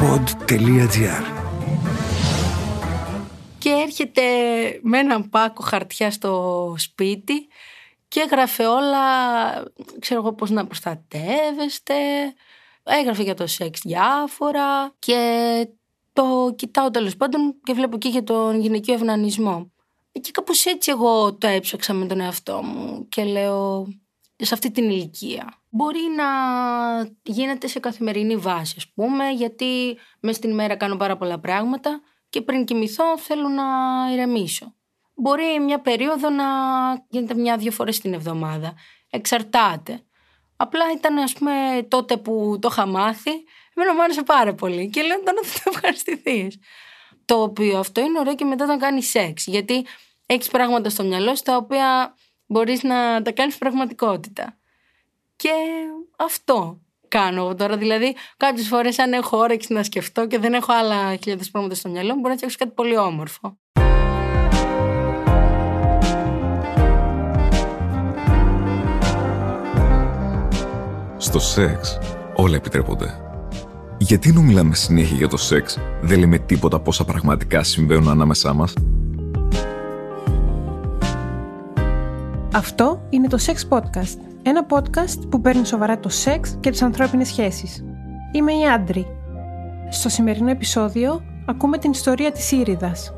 pod.gr. Και έρχεται με έναν πάκο χαρτιά στο σπίτι και έγραφε όλα, ξέρω εγώ πώς να προστατεύεστε, έγραφε για το σεξ διάφορα και το κοιτάω τέλος πάντων και βλέπω εκεί για τον γυναικείο ευνανισμό. Και κάπως έτσι εγώ το έψαξα με τον εαυτό μου και λέω, σε αυτή την ηλικία μπορεί να γίνεται σε καθημερινή βάση, ας πούμε, γιατί μες στην ημέρα κάνω πάρα πολλά πράγματα και πριν κοιμηθώ θέλω να ηρεμήσω. Μπορεί μια περίοδο να γίνεται 1-2 φορές την εβδομάδα. Εξαρτάται. Απλά ήταν, ας πούμε, τότε που το είχα μάθει, εμένα μου άρεσε πάρα πολύ και λέω τώρα θα το ευχαριστηθείς. Το οποίο αυτό είναι ωραίο και μετά όταν κάνεις σεξ, γιατί έχεις πράγματα στο μυαλό σου τα οποία μπορείς να τα κάνεις πραγματικότητα. Και αυτό κάνω τώρα. Δηλαδή, κάποιες φορές αν έχω όρεξη να σκεφτώ και δεν έχω άλλα χιλιάδες πράγματα στο μυαλό μου, μπορώ να φτιάξω κάτι πολύ όμορφο. Στο σεξ όλα επιτρέπονται. Γιατί ενώ μιλάμε συνέχεια για το σεξ, δεν λέμε τίποτα πόσα πραγματικά συμβαίνουν ανάμεσά μας? Αυτό είναι το Sex Podcast. Ένα podcast που παίρνει σοβαρά το σεξ και τις ανθρώπινες σχέσεις. Είμαι η Άντρη. Στο σημερινό επεισόδιο ακούμε την ιστορία της Ήριδας.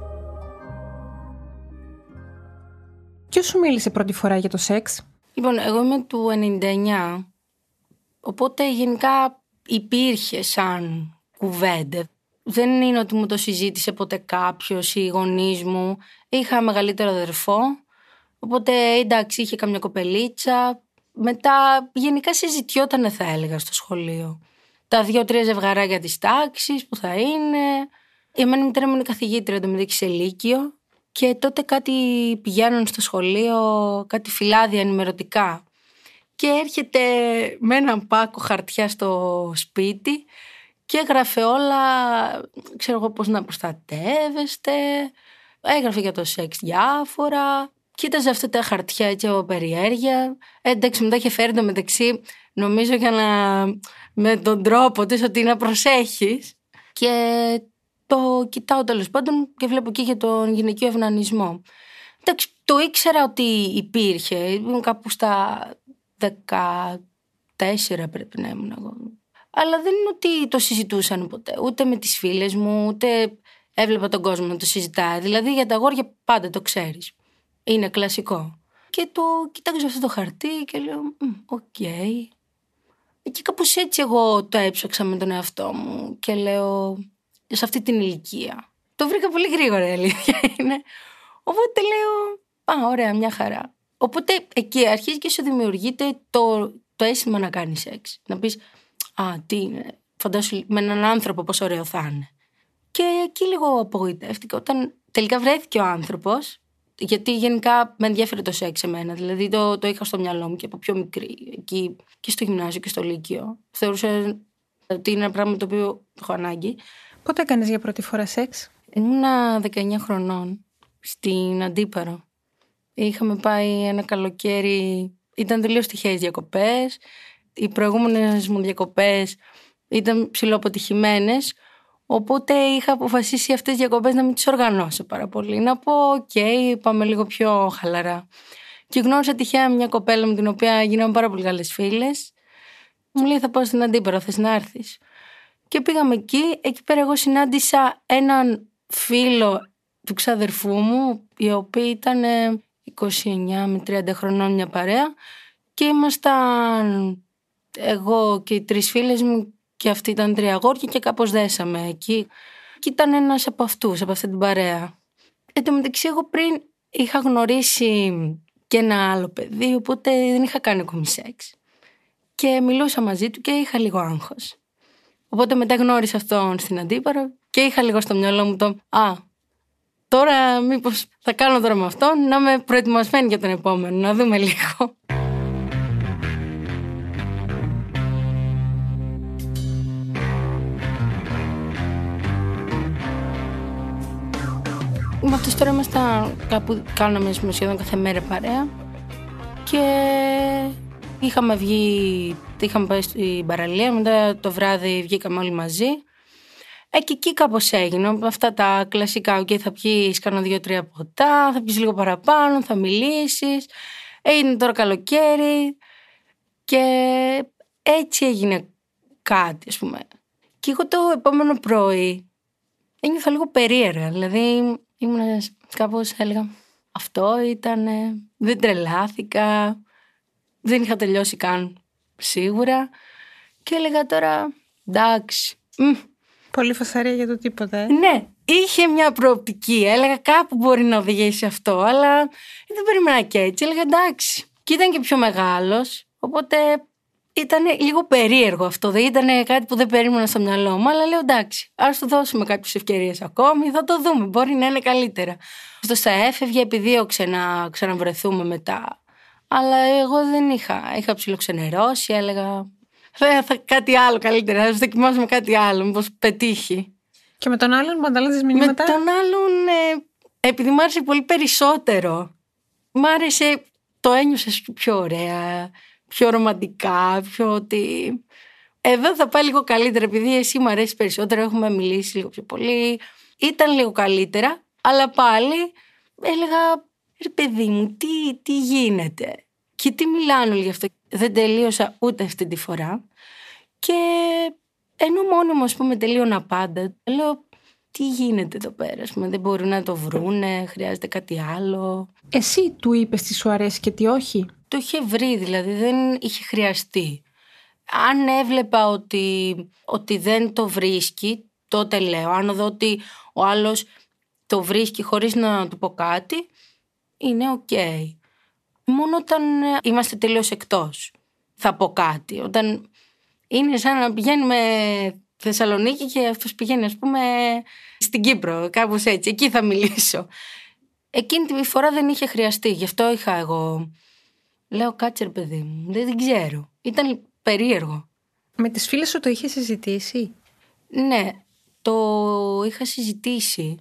Ποιος σου μίλησε πρώτη φορά για το σεξ? Λοιπόν, εγώ είμαι του 99, οπότε γενικά υπήρχε σαν κουβέντα. Δεν είναι ότι μου το συζήτησε ποτέ κάποιος ή οι γονείς μου. Είχα μεγαλύτερο αδερφό, οπότε εντάξει είχε καμιά κοπελίτσα. Μετά γενικά συζητιότανε, θα έλεγα, στο σχολείο. Τα 2-3 ζευγαράκια της τάξης που θα είναι. Εμένα η μητέρα μου είναι καθηγήτρια, το μεταξύ σε λύκειο. Και τότε κάτι πηγαίνουν στο σχολείο, κάτι φυλάδια ενημερωτικά. Και έρχεται με έναν πάκο χαρτιά στο σπίτι και έγραφε όλα, ξέρω εγώ πώς να προστατεύεστε. Έγραφε για το σεξ διάφορα. Κοίταζε αυτά τα χαρτιά έτσι από περιέργεια. Εντάξει, μετά είχε φέρει το μεταξύ, νομίζω για να, με τον τρόπο της, ότι να προσέχεις. Και το κοιτάω τέλος πάντων και βλέπω εκεί για τον γυναικείο ευνανισμό. Εντάξει, το ήξερα ότι υπήρχε. Ήμουν κάπου στα 14 πρέπει να ήμουν εγώ. Αλλά δεν είναι ότι το συζητούσαν ποτέ. Ούτε με τις φίλες μου, ούτε έβλεπα τον κόσμο να το συζητάει. Δηλαδή για τα αγόρια πάντα το ξέρεις. Είναι κλασικό. Και το κοιτάξω αυτό το χαρτί και λέω, οκ. Και κάπως έτσι εγώ το έψαξα με τον εαυτό μου και λέω, σε αυτή την ηλικία. Το βρήκα πολύ γρήγορα, η αλήθεια είναι. Οπότε λέω, ωραία, μια χαρά. Οπότε εκεί αρχίζει και σου δημιουργείται το αίσθημα να κάνεις σεξ. Να πεις, τι είναι, φαντάσου με έναν άνθρωπο πόσο ωραίο θα είναι. Και εκεί λίγο απογοητεύτηκα όταν τελικά βρέθηκε ο άνθρωπος. Γιατί γενικά με ενδιαφέρει το σεξ εμένα. Δηλαδή το είχα στο μυαλό μου και από πιο μικρή. Εκεί και στο γυμνάσιο και στο λύκειο. Θεωρούσα ότι είναι ένα πράγμα το οποίο έχω ανάγκη. Πότε έκανες για πρώτη φορά σεξ? Ήμουνα 19 χρονών στην Αντίπαρο. Είχαμε πάει ένα καλοκαίρι. Ήταν τελείως τυχαίες διακοπές. Οι προηγούμενες μου διακοπές ήταν ψιλοαποτυχημένες. Οπότε είχα αποφασίσει αυτές τις διακοπές να μην τις οργανώσω πάρα πολύ. Να πω, πάμε λίγο πιο χαλαρά. Και γνώρισα τυχαία μια κοπέλα με την οποία γίναμε πάρα πολύ καλές φίλες. Μου λέει, θα πάω στην Αντίπαρο, θες να έρθεις? Και πήγαμε εκεί. Εκεί πέρα εγώ συνάντησα έναν φίλο του ξαδερφού μου, οι οποίοι ήταν 29 με 30 χρονών, μια παρέα. Και ήμασταν εγώ και οι 3 φίλες μου. Και αυτοί ήταν 3 αγόρια και κάπως δέσαμε εκεί. Και ήταν ένας από αυτούς, από αυτή την παρέα. Εν τω μεταξύ, εγώ πριν είχα γνωρίσει και ένα άλλο παιδί, οπότε δεν είχα κάνει ακόμη σεξ. Και μιλούσα μαζί του και είχα λίγο άγχος. Οπότε μετά γνώρισα αυτόν στην Αντίπαρο και είχα λίγο στο μυαλό μου τώρα μήπως θα κάνω τώρα με αυτόν, να είμαι προετοιμασμένη για τον επόμενο, να δούμε λίγο. Με αυτούς τώρα ήμασταν κάπου, κάναμε σχεδόν κάθε μέρα παρέα και είχαμε βγει, είχαμε πάει στην παραλία, μετά το βράδυ βγήκαμε όλοι μαζί Και εκεί κάπως έγινε. Αυτά τα κλασικά, θα πιεις κάνα 2-3 ποτά, θα πιεις λίγο παραπάνω, θα μιλήσεις. Έγινε τώρα καλοκαίρι και έτσι έγινε κάτι, ας πούμε. Και εγώ το επόμενο πρωί ένιωθα λίγο περίεργα. Δηλαδή ήμουν κάπως, έλεγα, αυτό ήτανε, δεν τρελάθηκα, δεν είχα τελειώσει καν σίγουρα. Και έλεγα τώρα, εντάξει. Πολύ φασαρία για το τίποτα. Ναι, είχε μια προοπτική. Έλεγα κάπου μπορεί να οδηγήσει αυτό, αλλά δεν περίμενα και έτσι. Έλεγα εντάξει. Και ήταν και πιο μεγάλος, οπότε ήταν λίγο περίεργο αυτό. Δεν ήταν κάτι που δεν περίμενα στο μυαλό μου, αλλά λέω εντάξει, ας του δώσουμε κάποιες ευκαιρίες ακόμη, θα το δούμε. Μπορεί να είναι καλύτερα. Ωστόσο, θα έφευγε επειδή ξαναβρεθούμε μετά. Αλλά εγώ δεν είχα ψιλοξενερώσει, έλεγα. Θα κάτι άλλο καλύτερα, να δοκιμάσουμε κάτι άλλο, μήπως πετύχει. Και με τον άλλον που ανταλλάσσες μηνύματα? Με τον άλλον, επειδή μ' άρεσε πολύ περισσότερο. Μ' άρεσε, το ένιωσες πιο ωραία, πιο ρομαντικά, πιο ότι εδώ θα πάει λίγο καλύτερα, επειδή εσύ μ' αρέσει περισσότερο, έχουμε μιλήσει λίγο πιο πολύ. Ήταν λίγο καλύτερα, αλλά πάλι έλεγα, ρε παιδί μου, τι γίνεται. Και τι μιλάνε όλοι γι' αυτό. Δεν τελείωσα ούτε αυτή τη φορά. Και ενώ μόνοι μου, ας πούμε, τελείωνα πάντα, λέω, τι γίνεται εδώ πέρα, ας πούμε, δεν μπορούν να το βρούνε, χρειάζεται κάτι άλλο. Εσύ του είπες τι σου αρέσει και τι όχι? Το είχε βρει, δηλαδή δεν είχε χρειαστεί. Αν έβλεπα ότι δεν το βρίσκει, τότε λέω. Αν δω ότι ο άλλος το βρίσκει χωρίς να του πω κάτι, είναι οκ. Μόνο όταν είμαστε τελείως εκτός θα πω κάτι. Όταν είναι σαν να πηγαίνουμε Θεσσαλονίκη και αυτός πηγαίνει, ας πούμε, στην Κύπρο, κάπως έτσι. Εκεί θα μιλήσω. Εκείνη τη φορά δεν είχε χρειαστεί. Γι' αυτό είχα εγώ. Λέω, κάτσε ρε παιδί μου, δεν ξέρω. Ήταν περίεργο. Με τις φίλες σου το είχε συζητήσει? Ναι, το είχα συζητήσει.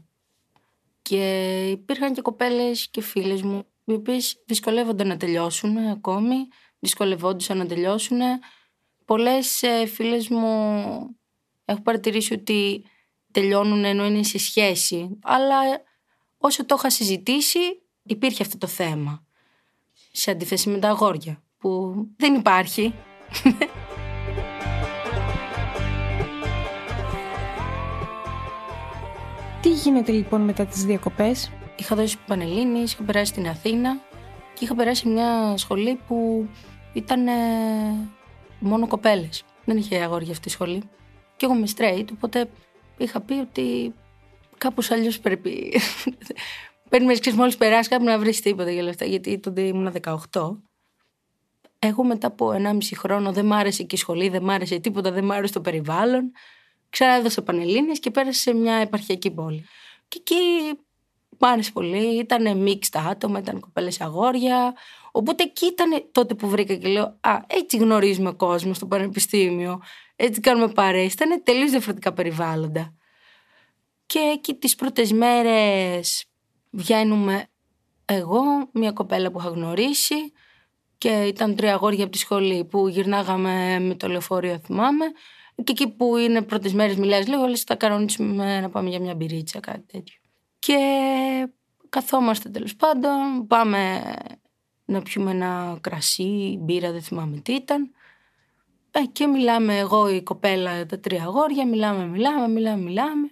Και υπήρχαν και κοπέλες και φίλες μου, οι οποίες δυσκολεύονται να τελειώσουν ακόμη, δυσκολευόντουσαν να τελειώσουν. Πολλές φίλες μου έχω παρατηρήσει ότι τελειώνουν ενώ είναι σε σχέση, αλλά όσο το είχα συζητήσει υπήρχε αυτό το θέμα. Σε αντίθεση με τα αγόρια, που δεν υπάρχει. Τι γίνεται λοιπόν μετά τις διακοπές? Είχα δώσει Πανελλήνιες, είχα περάσει στην Αθήνα και είχα περάσει μια σχολή που ήταν μόνο κοπέλες. Δεν είχε αγόρια αυτή η σχολή. Και εγώ είμαι straight, οπότε είχα πει ότι κάπως αλλιώς πρέπει. Παίρνει μόλις περάσει κάπου να βρεις τίποτα για λεφτά, γιατί τότε ήμουν 18. Εγώ μετά από 1,5 χρόνο δεν μ' άρεσε και η σχολή, δεν μ' άρεσε τίποτα, δεν μ' άρεσε το περιβάλλον. Ξαναέδωσα Πανελλήνιες και πέρασα σε μια επαρχιακή πόλη. Και εκεί μ' άρεσε πολύ, ήταν mixed άτομα, ήταν κοπέλες αγόρια. Οπότε εκεί ήταν τότε που βρήκα και λέω, έτσι γνωρίζουμε κόσμο στο πανεπιστήμιο, έτσι κάνουμε παρέες. Ήταν τελείως διαφορετικά περιβάλλοντα. Και εκεί τις πρώτες μέρες βγαίνουμε εγώ, μια κοπέλα που είχα γνωρίσει και ήταν 3 αγόρια από τη σχολή που γυρνάγαμε με το λεωφορείο, θυμάμαι. Και εκεί που είναι πρώτες μέρες μιλάς λίγο, λες θα κανονίσουμε να πάμε για μια μπυρίτσα, κάτι τέτοιο. Και καθόμαστε τέλος πάντων, πάμε να πιούμε ένα κρασί, μπύρα, δεν θυμάμαι τι ήταν. Και μιλάμε εγώ, η κοπέλα, τα 3 αγόρια, μιλάμε.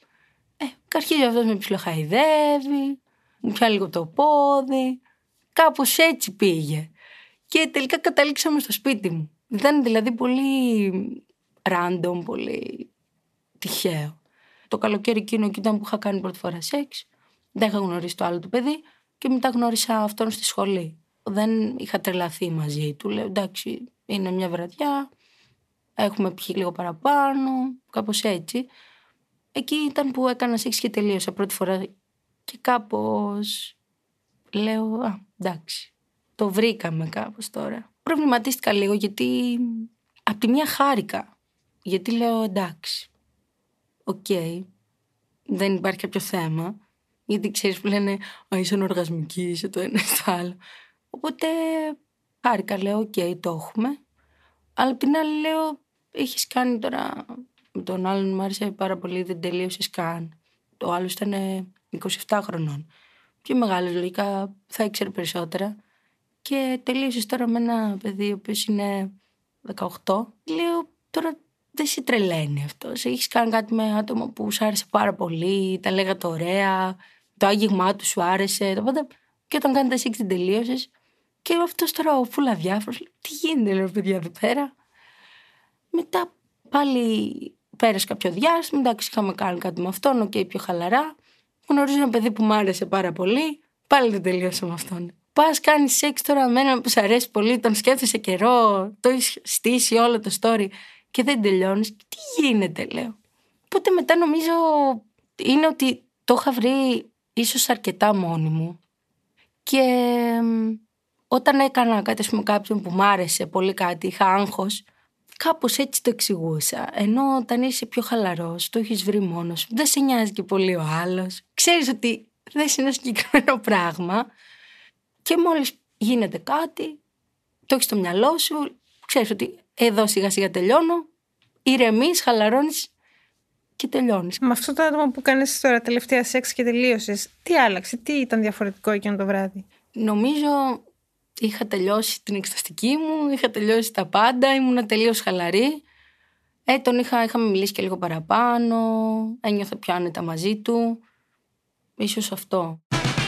Και αρχίζει αυτός με ψιλοχαϊδεύει, μου πιάνει λίγο το πόδι, κάπως έτσι πήγε. Και τελικά καταλήξαμε στο σπίτι μου. Ήταν δηλαδή πολύ random, πολύ τυχαίο. Το καλοκαίρι εκείνο ήταν που είχα κάνει πρώτη φορά σεξ, δεν είχα γνωρίσει το άλλο το παιδί και μετά γνώρισα αυτόν στη σχολή. Δεν είχα τρελαθεί μαζί του, λέω εντάξει, είναι μια βραδιά, έχουμε πιει λίγο παραπάνω, κάπως έτσι. Εκεί ήταν που έκανα σεξ και τελείωσα πρώτη φορά και κάπως λέω, εντάξει, το βρήκαμε κάπως τώρα. Προβληματίστηκα λίγο γιατί απ' τη μία χάρηκα, γιατί λέω εντάξει, οκ, δεν υπάρχει κάποιο θέμα, γιατί ξέρεις που λένε είσαι ανοργασμική, είσαι το ένα στο άλλο. Οπότε χάρηκα, λέω οκ, το έχουμε. Αλλά απ' την άλλη λέω, έχεις κάνει τώρα Με τον άλλον μου άρεσε πάρα πολύ, δεν τελείωσε καν. Το άλλο ήταν 27 χρονών. Πιο μεγάλος, λογικά θα ήξερε περισσότερα. Και τελείωσε τώρα με ένα παιδί ο οποίος είναι 18. Λέω, τώρα δεν σε τρελαίνει αυτό. Έχεις κάνει κάτι με άτομο που σου άρεσε πάρα πολύ, τα λέγατε ωραία, το άγγιγμά του σου άρεσε. Και όταν κάνετε σεξ την τελείωσες. Και αυτός τώρα ο φούλα διάφορος. Τι γίνεται, λέω, παιδιά, εδώ πέρα. Μετά πάλι πέρασε κάποιο διάστημα. Εντάξει, είχαμε κάνει κάτι με αυτόν, πιο χαλαρά. Γνωρίζω ένα παιδί που μου άρεσε πάρα πολύ. Πάλι δεν τελείωσα με αυτόν. Πας κάνεις σεξ τώρα με έναν που σου αρέσει πολύ, τον σκέφτεσαι καιρό, το έχεις στήσει όλο το story και δεν τελειώνεις. Τι γίνεται, λέω. Οπότε μετά νομίζω είναι ότι το είχα βρει ίσως αρκετά μόνη μου. Και όταν έκανα κάτι με κάποιον που μ' άρεσε πολύ κάτι, είχα άγχος, κάπως έτσι το εξηγούσα. Ενώ όταν είσαι πιο χαλαρός, το έχεις βρει μόνος, δεν σε νοιάζει και πολύ ο άλλος. Ξέρεις ότι δεν είναι ένα συγκεκριμένο πράγμα. Και μόλις γίνεται κάτι, το έχεις στο μυαλό σου, ξέρεις ότι εδώ σιγά σιγά τελειώνω, ηρεμείς, χαλαρώνεις και τελειώνεις. Με αυτό το άτομο που κάνεις τώρα τελευταία σεξ και τελείωσες, τι άλλαξε, τι ήταν διαφορετικό εκείνο το βράδυ? Νομίζω είχα τελειώσει την εξεταστική μου, είχα τελειώσει τα πάντα, ήμουν τελείως χαλαρή. Είχαμε μιλήσει και λίγο παραπάνω, ένιωθα πιο άνετα μαζί του, ίσως αυτό.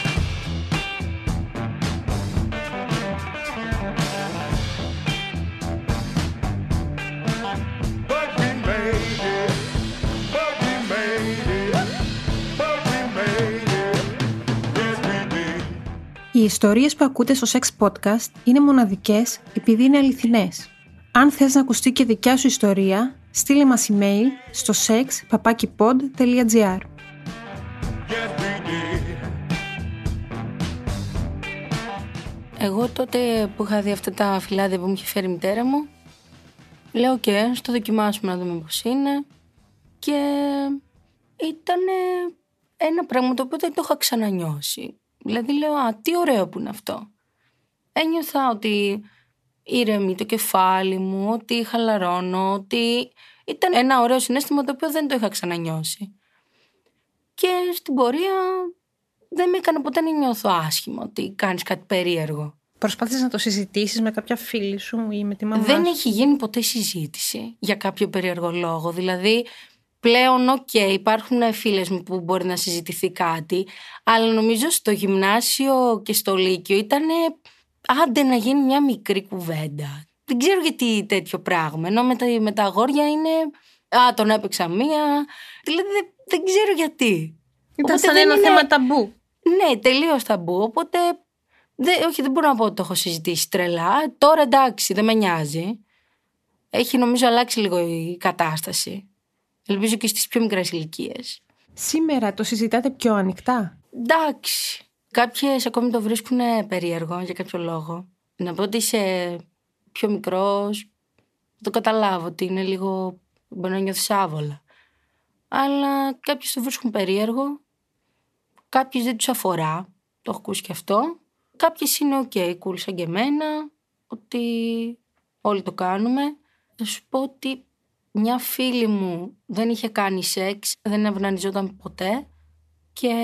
Οι ιστορίες που ακούτε στο Sex Podcast είναι μοναδικές επειδή είναι αληθινές. Αν θες να ακουστεί και δικιά σου ιστορία, στείλε μας email στο sex@pod.gr. Εγώ τότε που είχα δει αυτά τα φυλάδια που μου είχε φέρει η μητέρα μου, λέω και στο δοκιμάσουμε να δούμε πώς είναι. Και ήταν ένα πράγμα το οποίο δεν το είχα ξανανιώσει. Δηλαδή λέω, τι ωραίο που είναι αυτό. Ένιωθα ότι ήρεμη το κεφάλι μου, ότι χαλαρώνω, ότι ήταν ένα ωραίο συναίσθημα το οποίο δεν το είχα ξανανιώσει. Και στην πορεία δεν με έκανε ποτέ να νιώθω άσχημα ότι κάνεις κάτι περίεργο. Προσπάθησες να το συζητήσεις με κάποια φίλη σου ή με τη μαμά σου? Δεν έχει γίνει ποτέ συζήτηση για κάποιο περίεργο λόγο. Δηλαδή πλέον υπάρχουν φίλες μου που μπορεί να συζητηθεί κάτι, αλλά νομίζω στο γυμνάσιο και στο λύκειο ήταν άντε να γίνει μια μικρή κουβέντα. Δεν ξέρω γιατί τέτοιο πράγμα, ενώ με τα αγόρια είναι τον έπαιξα μία, δηλαδή δεν ξέρω γιατί. Ήταν σαν ένα θέμα ταμπού. Ναι, τελείως ταμπού, οπότε δεν μπορώ να πω ότι το έχω συζητήσει τρελά. Τώρα εντάξει, δεν με νοιάζει. Έχει νομίζω αλλάξει λίγο η κατάσταση. Ελπίζω και στις πιο μικρές ηλικίες. Σήμερα το συζητάτε πιο ανοιχτά? Εντάξει. Κάποιες ακόμη το βρίσκουν περίεργο για κάποιο λόγο. Να πω ότι είσαι πιο μικρός, το καταλάβω ότι είναι λίγο, μπορεί να νιώθεις άβολα. Αλλά κάποιες το βρίσκουν περίεργο, κάποιες δεν τους αφορά, το έχω ακούσει και αυτό. Κάποιες είναι cool σαν και εμένα, ότι όλοι το κάνουμε. Θα σου πω ότι μια φίλη μου δεν είχε κάνει σεξ, δεν αυνανιζόταν ποτέ και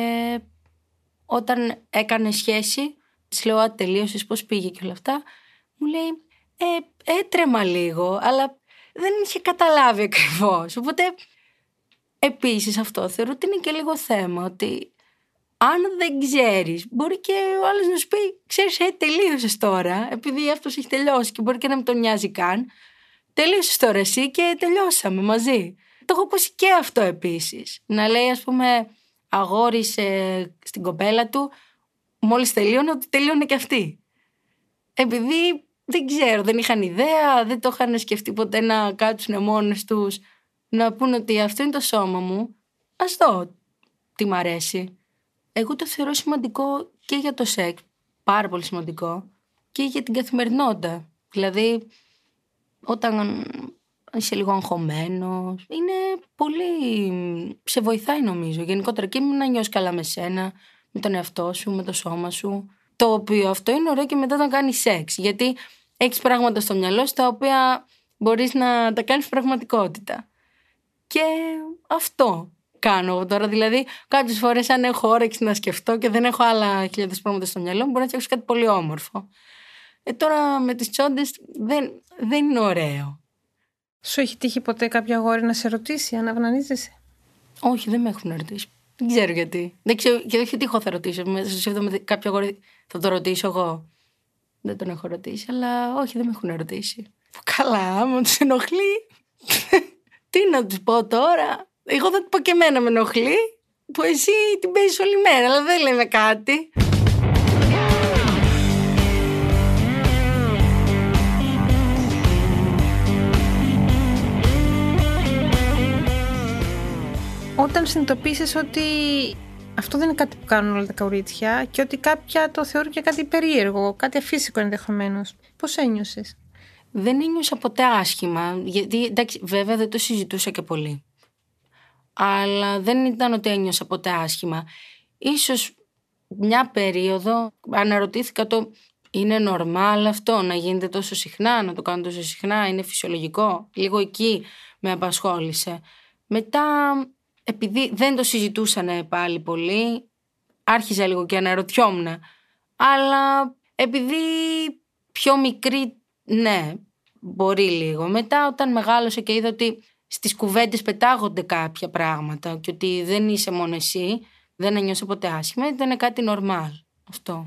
όταν έκανε σχέση, της λέω τελείωσες, πώς πήγε και όλα αυτά, μου λέει έτρεμα λίγο, αλλά δεν είχε καταλάβει ακριβώς. Οπότε επίσης αυτό θεωρώ ότι είναι και λίγο θέμα, ότι αν δεν ξέρεις, μπορεί και ο άλλος να σου πει, ξέρεις, τελείωσες τώρα, επειδή αυτός έχει τελειώσει και μπορεί και να μην τον νοιάζει καν. Τελείωσες τώρα εσύ και τελειώσαμε μαζί. Το έχω ακούσει και αυτό επίσης. Να λέει, ας πούμε, αγόρι στην κοπέλα του, μόλις τελείωνε, ότι τελείωνε και αυτή. Επειδή δεν ξέρω, δεν είχαν ιδέα, δεν το είχαν σκεφτεί ποτέ να κάτσουν μόνος τους, να πούνε ότι αυτό είναι το σώμα μου, ας δω τι μ' αρέσει. Εγώ το θεωρώ σημαντικό και για το σεξ, πάρα πολύ σημαντικό, και για την καθημερινότητα. Δηλαδή, όταν είσαι λίγο αγχωμένος, είναι πολύ, σε βοηθάει νομίζω γενικότερα και να νιώσεις καλά με σένα, με τον εαυτό σου, με το σώμα σου, το οποίο αυτό είναι ωραίο και μετά να κάνεις σεξ, γιατί έχεις πράγματα στο μυαλό σου τα οποία μπορείς να τα κάνεις πραγματικότητα. Και αυτό κάνω τώρα. Δηλαδή, κάποιες φορές, αν έχω όρεξη να σκεφτώ και δεν έχω άλλα χιλιάδες πράγματα στο μυαλό μου, μπορώ να φτιάξω κάτι πολύ όμορφο. Τώρα με τις τσόντες δεν είναι ωραίο. Σου έχει τύχει ποτέ κάποιο αγόρι να σε ρωτήσει αν αυνανίζεσαι? Όχι, δεν με έχουν ρωτήσει. Δεν ξέρω γιατί. Δεν ξέρω και όχι τι έχω θα ρωτήσω. Με κάποιο αγόρι θα το ρωτήσω εγώ. Δεν τον έχω ρωτήσει, αλλά όχι, δεν με έχουν ρωτήσει. Καλά, άμα τους ενοχλεί. Τι να τους πω τώρα. Εγώ θα του πω και εμένα με ενοχλεί, που εσύ την παίζεις όλη μέρα, αλλά δεν λέμε κάτι. Όταν συνειδητοποίησες ότι αυτό δεν είναι κάτι που κάνουν όλα τα κορίτσια και ότι κάποια το θεωρούν και κάτι περίεργο, κάτι αφύσικο ενδεχομένως, πώς ένιωσες? Δεν ένιωσα ποτέ άσχημα, γιατί εντάξει, βέβαια δεν το συζητούσα και πολύ. Αλλά δεν ήταν ότι ένιωσα ποτέ άσχημα. Ίσως μια περίοδο αναρωτήθηκα είναι νορμάλ αυτό να γίνεται τόσο συχνά, να το κάνω τόσο συχνά, είναι φυσιολογικό. Λίγο εκεί με απασχόλησε. Μετά, επειδή δεν το συζητούσανε πάλι πολύ, άρχιζα λίγο και αναρωτιόμουν. Αλλά επειδή πιο μικρή, ναι, μπορεί λίγο. Μετά όταν μεγάλωσα και είδα ότι στις κουβέντες πετάγονται κάποια πράγματα και ότι δεν είσαι μόνο εσύ, δεν ένιωσα ποτέ άσχημα, ήταν κάτι νορμάλ αυτό.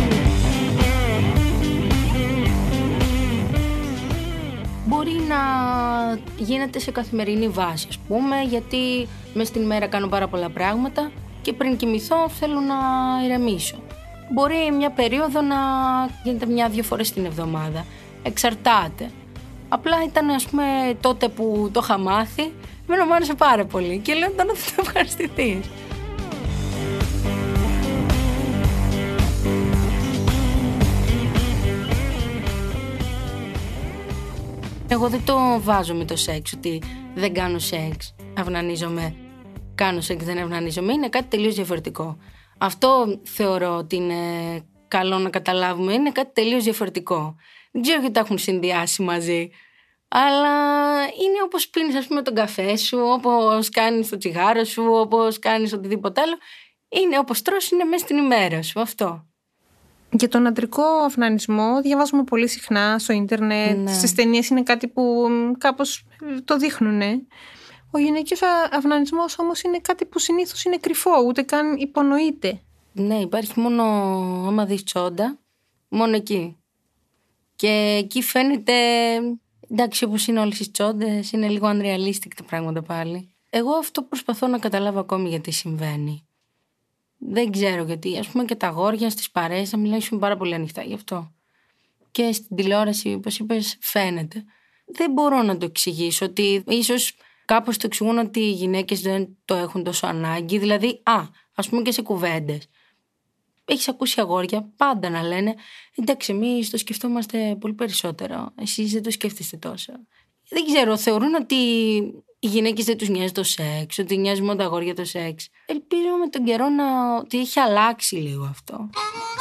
Μπορεί να γίνεται σε καθημερινή βάση, ας πούμε, γιατί μες στην ημέρα κάνω πάρα πολλά πράγματα και πριν κοιμηθώ θέλω να ηρεμήσω. Μπορεί μια περίοδο να γίνεται 1-2 φορές την εβδομάδα. Εξαρτάται. Απλά ήταν, ας πούμε, τότε που το είχα μάθει, εμένα μου άρεσε πάρα πολύ και λέω τώρα θα το ευχαριστηθείς. Εγώ δεν το βάζω με το σεξ, ότι δεν κάνω σεξ, αυνανίζομαι, κάνω σεξ, δεν αυνανίζομαι. Είναι κάτι τελείως διαφορετικό. Αυτό θεωρώ ότι είναι καλό να καταλάβουμε, είναι κάτι τελείως διαφορετικό. Δεν ξέρω γιατί τα έχουν συνδυάσει μαζί, αλλά είναι όπως πίνεις, ας πούμε, τον καφέ σου, όπως κάνεις το τσιγάρο σου, όπως κάνεις οτιδήποτε άλλο. Είναι όπως τρως, είναι μέσα στην ημέρα σου, αυτό. Για τον αντρικό αυνανισμό διαβάζουμε πολύ συχνά στο ίντερνετ, ναι. Στις ταινίες είναι κάτι που κάπως το δείχνουνε. Ο γυναικείος αυνανισμός όμως είναι κάτι που συνήθως είναι κρυφό, ούτε καν υπονοείται. Ναι, υπάρχει μόνο άμα δεις τσόντα, μόνο εκεί. Και εκεί φαίνεται, εντάξει, όπως είναι όλες οι τσόντες, είναι λίγο unrealistic τα πράγματα πάλι. Εγώ αυτό προσπαθώ να καταλάβω ακόμη γιατί συμβαίνει. Δεν ξέρω γιατί, ας πούμε, και τα αγόρια στις παρέες να μιλήσουν πάρα πολύ ανοιχτά γι' αυτό. Και στην τηλεόραση, όπως είπες, φαίνεται. Δεν μπορώ να το εξηγήσω, ότι ίσως κάπως το εξηγούν ότι οι γυναίκες δεν το έχουν τόσο ανάγκη. Δηλαδή, ας πούμε και σε κουβέντες. Έχεις ακούσει αγόρια πάντα να λένε εντάξει, εμείς το σκεφτόμαστε πολύ περισσότερο. Εσείς δεν το σκέφτεστε τόσο. Δεν ξέρω, θεωρούν ότι οι γυναίκες δεν τους νοιάζει το σεξ, ότι νοιάζει μόνο τα αγόρια το σεξ. Ελπίζω με τον καιρό ότι έχει αλλάξει λίγο αυτό.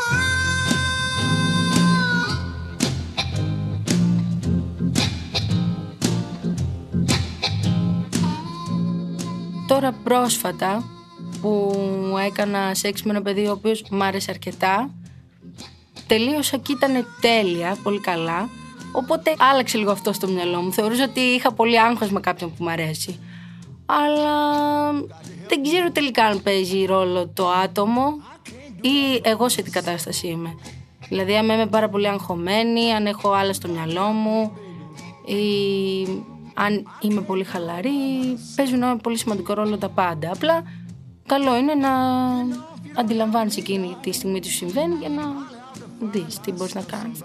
Τώρα πρόσφατα που έκανα σεξ με ένα παιδί ο οποίος μ' άρεσε αρκετά, τελείωσα και ήταν τέλεια, πολύ καλά. Οπότε άλλαξε λίγο αυτό στο μυαλό μου. Θεωρούσα ότι είχα πολύ άγχος με κάποιον που μ' αρέσει. Αλλά δεν ξέρω τελικά αν παίζει ρόλο το άτομο ή εγώ σε τι κατάσταση είμαι. Δηλαδή αν είμαι πάρα πολύ αγχωμένη, αν έχω άλλα στο μυαλό μου ή αν είμαι πολύ χαλαρή, παίζουν ένα πολύ σημαντικό ρόλο τα πάντα. Απλά καλό είναι να αντιλαμβάνεις εκείνη τη στιγμή τι σου συμβαίνει για να δεις τι μπορείς να κάνεις.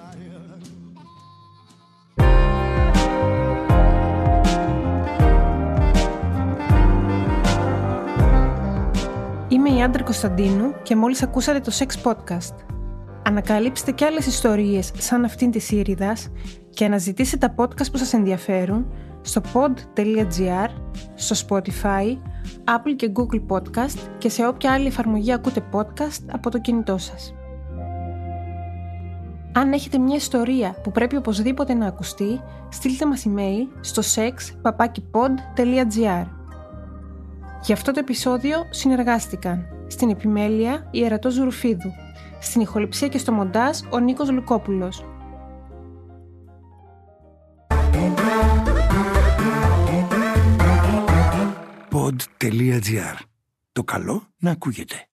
Είμαι η Άντρα Κωνσταντίνου και μόλις ακούσατε το Sex Podcast. Ανακαλύψτε και άλλες ιστορίες σαν αυτήν της Ήριδας και αναζητήστε τα podcast που σας ενδιαφέρουν στο pod.gr, στο Spotify, Apple και Google Podcast και σε όποια άλλη εφαρμογή ακούτε podcast από το κινητό σας. Αν έχετε μια ιστορία που πρέπει οπωσδήποτε να ακουστεί, στείλτε μας email στο sex@pod.gr. Για αυτό το επεισόδιο συνεργάστηκαν στην επιμέλεια η Ερατός Ζουρουφίδου, στην ηχοληψία και στο μοντάζ ο Νίκος Λουκόπουλος. Pod.gr. Το καλό να ακούγεται.